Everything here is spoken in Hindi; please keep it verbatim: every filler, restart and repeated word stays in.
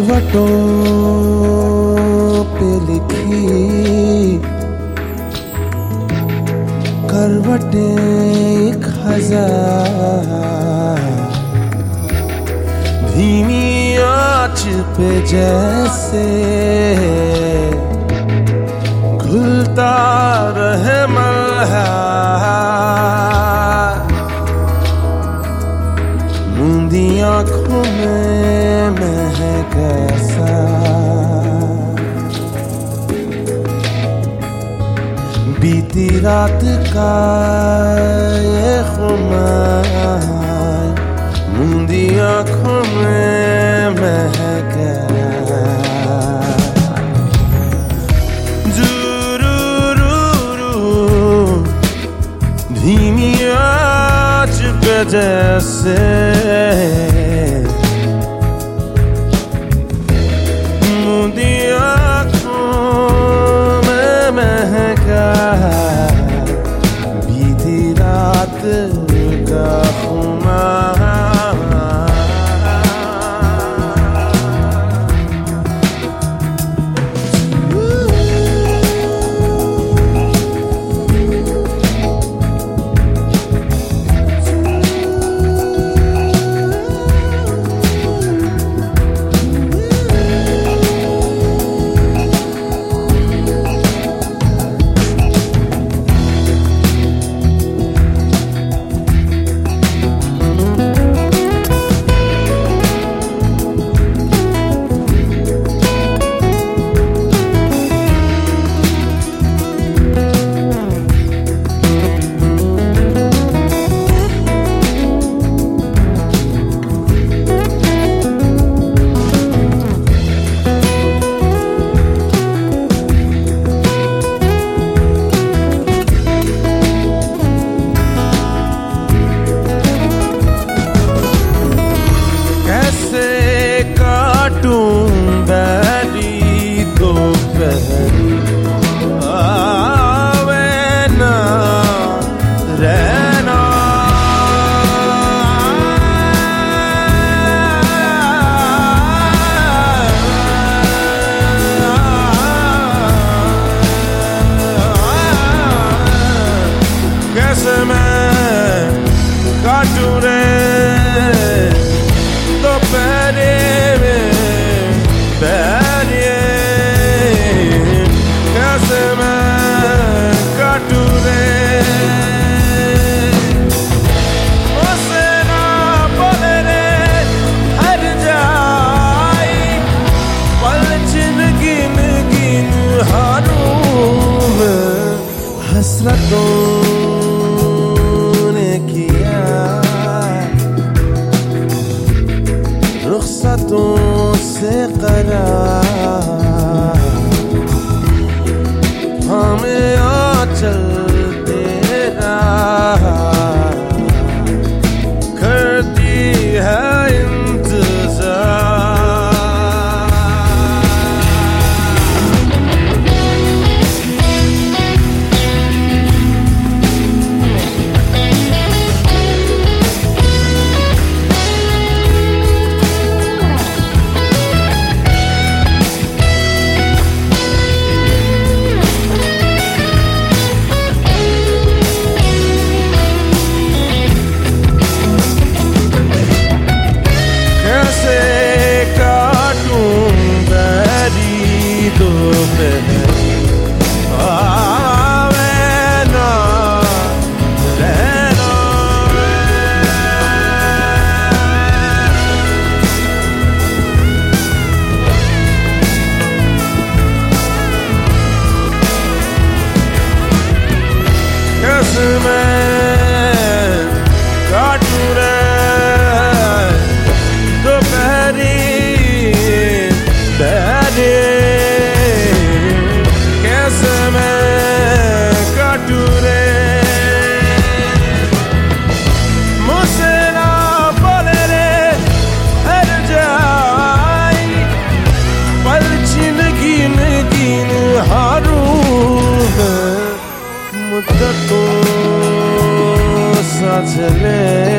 करवटों पे लिखी करवटें एक हजार, धीमी आँच पे जैसे घुलता रहे मल्हार, मूंदी आँखों में महक ऐसा बीती रात का ये खुमार, मूंदी आँखों में महक धीमी आँच पे जैसे मूंदी आँखों में महका बीती रात का खुमार। बैरी दोपहरी आवे ना रहना, कैसे मैं काटूं रे दोपहरी बैरिए, कैसे मैं काटूं रे उसे ना बोले रे हर जाई, पल छिन गिन गिन हारूं मैं, हसरतों ने किया रुखसतों से करार, हमें आंचल तेरा करती है मुद्दतों सा चले